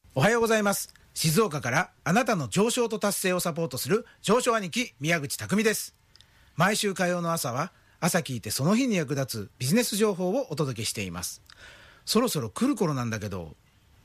おはようございます。静岡からあなたの上昇と達成をサポートする上昇兄貴宮口匠です。毎週火曜の朝は朝聞いてその日に役立つビジネス情報をお届けしています。そろそろ来る頃なんだけど、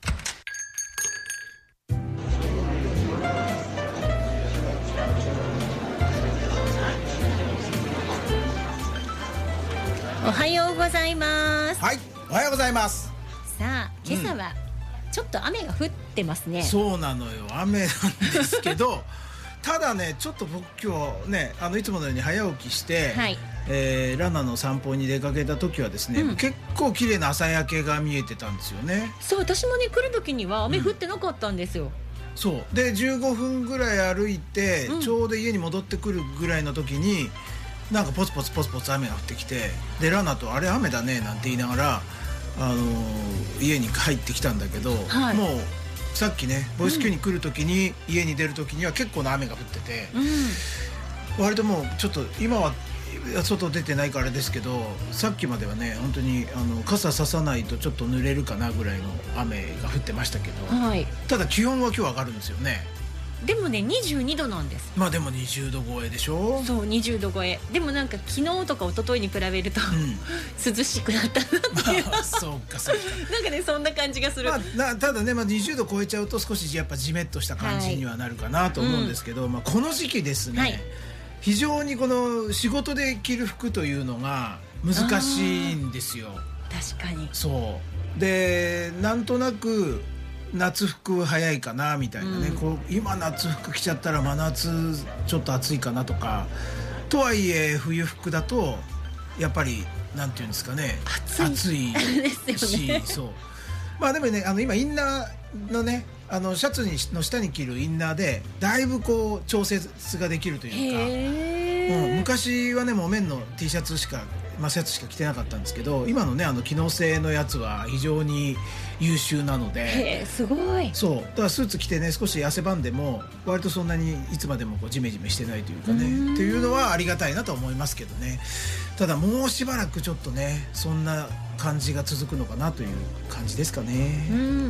おはようございます。 はい、おはようございます。 さあ今朝はちょっと雨が降ってますね。 そうなのよ、雨なんですけどただね、ちょっと僕今日ね、いつものように早起きして、はい、ラナの散歩に出かけた時はですね、結構綺麗な朝焼けが見えてたんですよね。 そう、私もね来る時には雨降ってなかったんですよ。 そうで15分ぐらい歩いて、ちょうど家に戻ってくるぐらいの時になんかポツポツポツポツ雨が降ってきて、でラナとあれ雨だねなんて言いながら家に帰ってきたんだけど、はい、もうさっきねボイス Q に来る時に、家に出る時には結構な雨が降ってて、割ともうちょっと今は外出てないからですけど、さっきまではね本当に傘ささないとちょっと濡れるかなぐらいの雨が降ってましたけど、はい、ただ気温は今日上がるんですよね。 でもね22度なんです。 まあでも20度超えでしょ。 そう20度超えでもなんか昨日とか一昨日に比べると、涼しくなったなっていう、 そうかそうかなんかねそんな感じがする。 ただね、20度超えちゃうと少しやっぱジメッとした感じにはなるかなと思うんですけど、この時期ですね、はい、非常にこの仕事で着る服というのが難しいんですよ。 確かにそうで、なんとなく夏服早いかなみたいなね、今夏服着ちゃったら真夏ちょっと暑いかなとか、とはいえ冬服だとやっぱりなんていうんですかね、暑いし、ね、そうまあでもね、今インナーのねシャツの下に着るインナーでだいぶこう調節ができるというか、昔はねもう綿の T シャツしかシャツしか着てなかったんですけど、今のね機能性のやつは非常に優秀なので、 すごい。 そうだからスーツ着てね少し汗ばんでも割とそんなにいつまでもこうジメジメしてないというかねっていうのはありがたいなと思いますけどね。ただもうしばらくちょっとねそんな感じが続くのかなという感じですかね。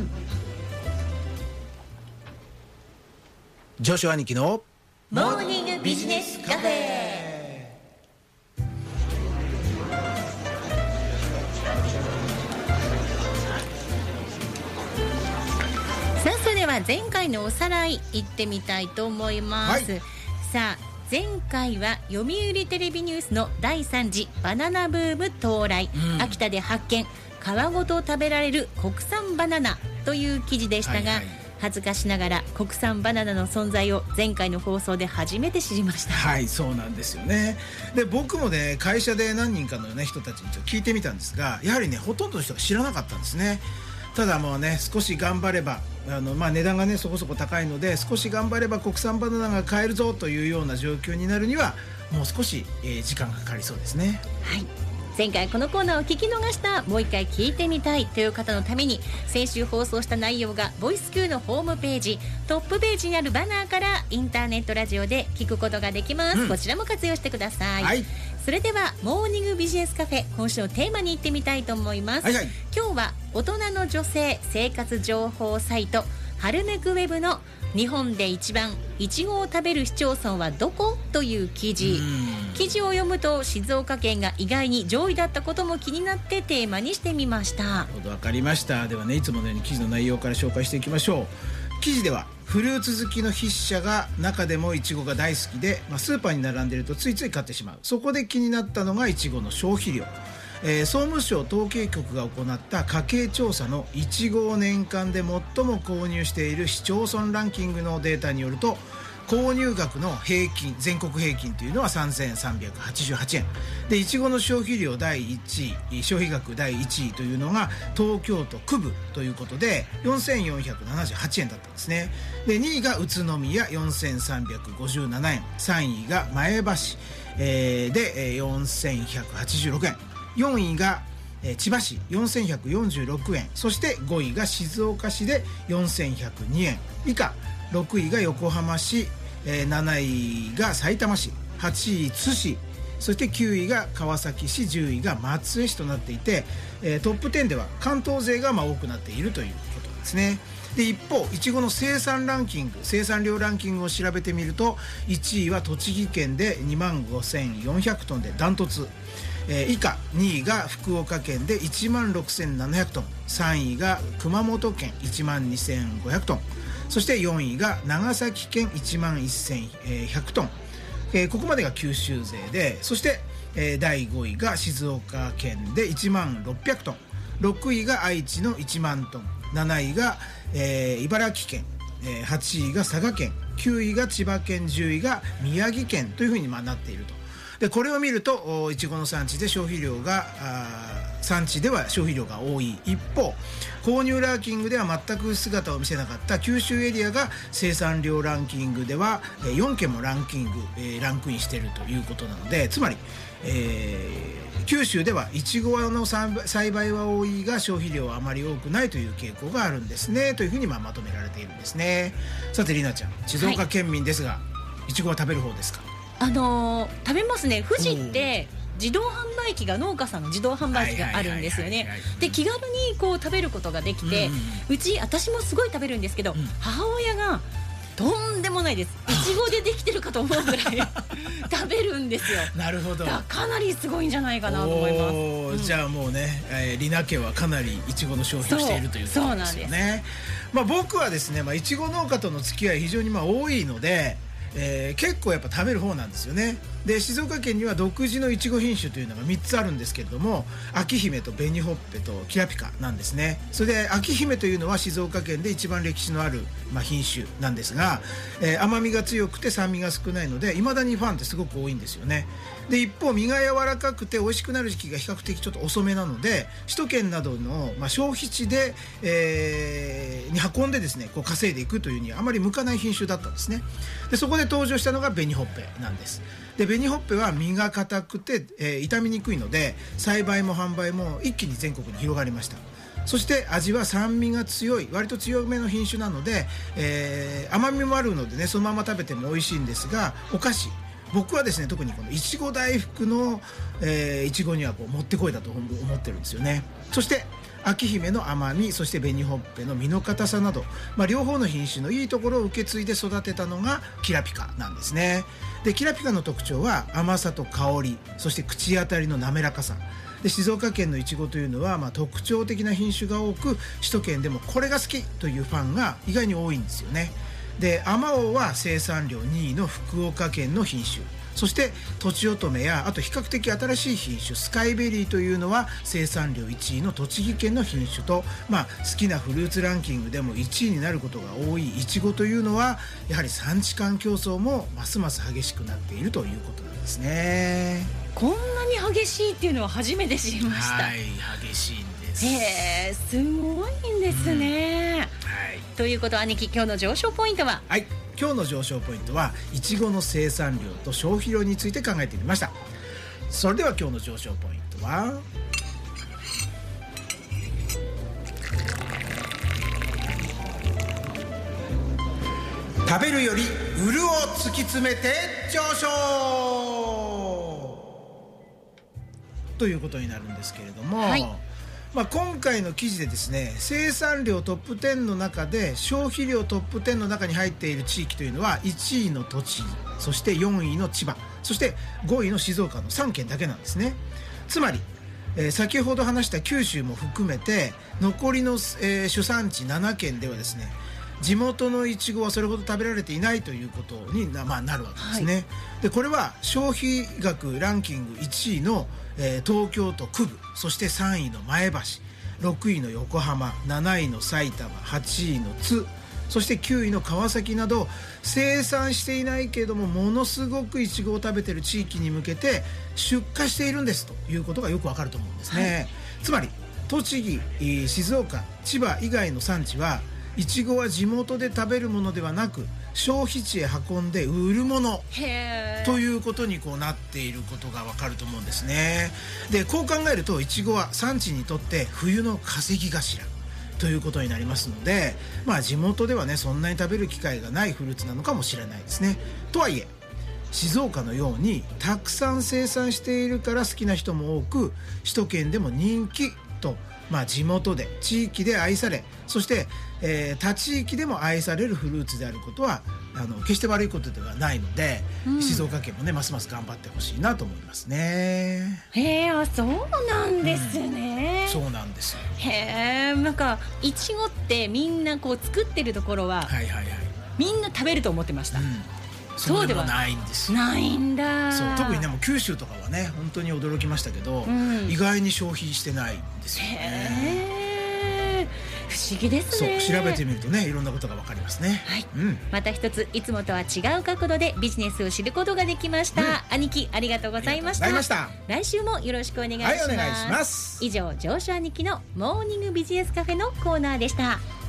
上昇兄貴のモーニングビジネスカフェ。さあそれでは前回のおさらい行ってみたいと思います、はい、さあ前回は読売テレビニュースの第3次バナナブーム到来、秋田で発見、皮ごと食べられる国産バナナという記事でしたが、恥ずかしながら国産バナナの存在を前回の放送で初めて知りました。 はい、そうなんですよね。で僕もね会社で何人かの、ね、人たちにちょっと聞いてみたんですが、やはりねほとんどの人が知らなかったんですね。ただもうね少し頑張れば値段がねそこそこ高いので、少し頑張れば国産バナナが買えるぞというような状況になるにはもう少し、時間がかかりそうですね。 はい、前回このコーナーを聞き逃した、もう一回聞いてみたいという方のために、先週放送した内容がボイス Q のホームページトップページにあるバナーからインターネットラジオで聞くことができます、こちらも活用してください、はい、それではモーニングビジネスカフェ、今週のテーマに行ってみたいと思います、はいはい、今日は大人の女性生活情報サイトハルメクウェブの日本で一番いちごを食べる市町村はどこという記事を読むと、静岡県が意外に上位だったことも気になってテーマにしてみました。 わかりました。ではねいつものように記事の内容から紹介していきましょう。記事ではフルーツ好きの筆者が中でもいちごが大好きで、スーパーに並んでいるとついつい買ってしまう。そこで気になったのがいちごの消費量。総務省統計局が行った家計調査のいちごを年間で最も購入している市町村ランキングのデータによると、購入額の平均、全国平均というのは3388円で、いちごの消費量第1位、消費額第1位というのが東京都区部ということで4478円だったんですね。で2位が宇都宮4357円、3位が前橋、で4186円、4位が千葉市4146円、そして5位が静岡市で4102円以下、6位が横浜市、7位が埼玉市、8位津市、そして9位が川崎市、10位が松江市となっていて、トップ10では関東勢が多くなっているということですね。 で一方いちごの生産量ランキングを調べてみると、1位は栃木県で25,400トンでダントツ、以下2位が福岡県で16,700トン、3位が熊本県12,500トン、そして4位が長崎県11,100トン、ここまでが九州勢で、そして、第5位が静岡県で16,600トン、6位が愛知の1万トン、7位が、茨城県、8位が佐賀県、9位が千葉県、10位が宮城県というふうになっていると。でこれを見るといちごの産地では消費量が多い一方、購入ランキングでは全く姿を見せなかった九州エリアが生産量ランキングでは4件もランクインしているということなので、つまり、九州ではいちごの栽培は多いが消費量はあまり多くないという傾向があるんですね、というふうにまとめられているんですね。さてりなちゃん、静岡県民ですが、いちごは食べる方ですか？ 食べますね。富士って自動販売機が、農家さんの自動販売機があるんですよね。で気軽にこう食べることができて、私もすごい食べるんですけど、母親がとんでもないです、いちごでできてるかと思うぐらい食べるんですよ。 なるほど、 かなりすごいんじゃないかなと思います。 じゃあもうね、りな家はかなりいちごの消費をしているということですよね。僕はですね、いちご農家との付き合い非常に多いので、結構やっぱ食べる方なんですよね。で静岡県には独自のいちご品種というのが3つあるんですけれども、秋姫と紅ほっぺときらぴかなんですね。それで秋姫というのは静岡県で一番歴史のある、品種なんですが、甘みが強くて酸味が少ないので未だにファンってすごく多いんですよね。で一方実が柔らかくて美味しくなる時期が比較的ちょっと遅めなので、首都圏などの、消費地で、に運んでですねこう稼いでいくというにはあまり向かない品種だったんですね。でそこで登場したのが紅ほっぺなんです。で紅ほっぺは実が硬くて、傷みにくいので栽培も販売も一気に全国に広がりました。そして味は酸味が強い、割と強めの品種なので、甘みもあるのでね、そのまま食べても美味しいんですが、お菓子、僕はですね特にこのいちご大福のいちごにはこうもってこいだと思ってるんですよね。そして秋姫の甘み、そして紅ほっぺの実の硬さなど、両方の品種のいいところを受け継いで育てたのがきらぴかなんですね。できらぴかの特徴は甘さと香り、そして口当たりの滑らかさで、静岡県のいちごというのは、特徴的な品種が多く、首都圏でもこれが好きというファンが意外に多いんですよね。であまおうは生産量2位の福岡県の品種、そしてとちおとめや、あと比較的新しい品種スカイベリーというのは生産量1位の栃木県の品種と、好きなフルーツランキングでも1位になることが多いいちごというのは、やはり産地間競争もますます激しくなっているということなんですね。 こんなに激しいっていうのは初めて知りました。 はい、激しいんです。 すごいんですね。ということは兄貴、今日の上昇ポイントは？ はい、今日の上昇ポイントはいちごの生産量と消費量について考えてみました。それでは今日の上昇ポイントは、食べるより売るを突き詰めて上昇ということになるんですけれども、今回の記事でですね、生産量トップ10の中で消費量トップ10の中に入っている地域というのは1位の栃木、そして4位の千葉、そして5位の静岡の3県だけなんですね。つまり、先ほど話した九州も含めて残りの、主産地7県ではですね、地元のいちごはそれほど食べられていないということに なるわけですね。でこれは消費額ランキング1位の、東京都区部、そして3位の前橋、6位の横浜、7位の埼玉、8位の津、そして9位の川崎など、生産していないけれどもものすごくいちごを食べている地域に向けて出荷しているんですということがよくわかると思うんですね。つまり栃木、静岡、千葉以外の産地はいちごは地元で食べるものではなく消費地へ運んで売るものということになっていることがわかると思うんですね。でこう考えるといちごは産地にとって冬の稼ぎ頭ということになりますので、地元ではねそんなに食べる機会がないフルーツなのかもしれないですね。とはいえ静岡のようにたくさん生産しているから好きな人も多く、首都圏でも人気と地元で地域で愛され、そして、他地域でも愛されるフルーツであることは決して悪いことではないので、静岡県もねますます頑張ってほしいなと思いますね。 へえ、そうなんですね。 そうなんですよ。 へえ、なんかいちごってみんなこう作ってるところは、みんな食べると思ってました。 そうでもないんですよ。 ないんだ。 そう、特にねもう九州とかはね本当に驚きましたけど、意外に消費してないんですよね。 不思議ですね。 そう、調べてみるとねいろんなことが分かりますね。 また一ついつもとは違う角度でビジネスを知ることができました。兄貴ありがとうございました。来週もよろしくお願いします。 はい、お願いします。 以上、上昇兄貴のモーニングビジネスカフェのコーナーでした。